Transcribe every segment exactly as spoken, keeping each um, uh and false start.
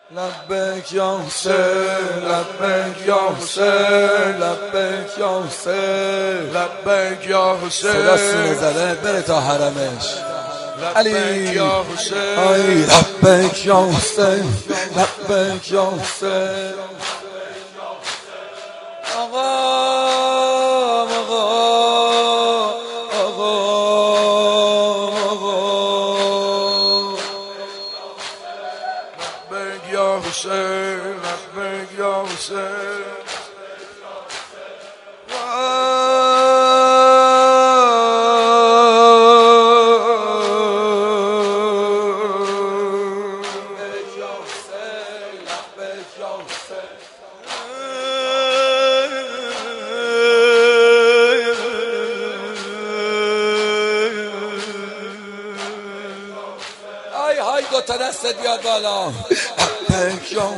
لبیک یا حسین، لبیک یا حسین، لبیک یا حسین، لبیک یا حسین. صدا سینه زده بره تا حرمش. علی یا حسین، آی لبیک یا حسین، لبیک یا حسین. آقا آقا آقا آقا لبیک یا حسین، لبیک یا حسین. های های دو تا دست بیاد بالا. لبیک یا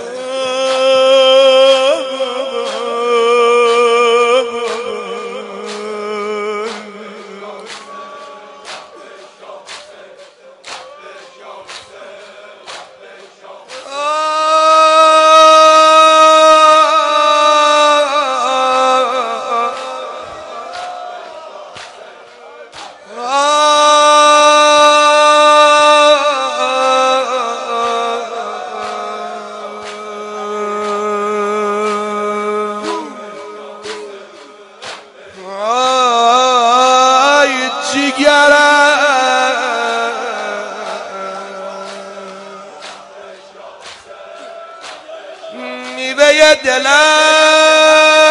میوه دلم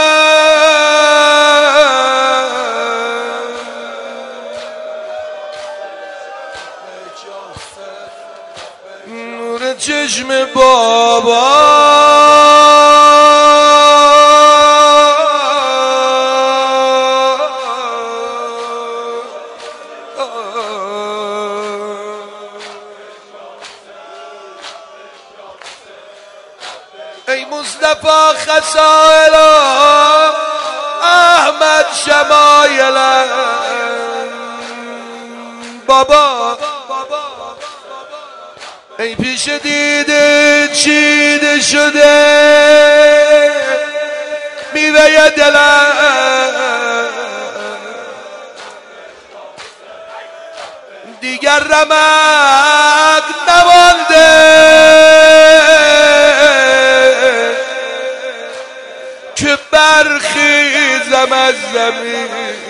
نور چشم بابا ای مصطفی خصائل احمد شمایل بابا ای پیش دیده چیده شده میوه دلم دیگر رمق نمانده که برخیزم از زمین.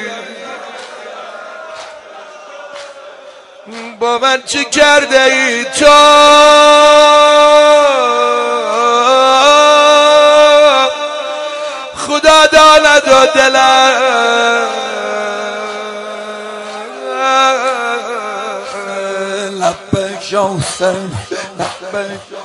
با من چه کرده ای تو خدا داند و دلم. لبیک یا حسین، لبیک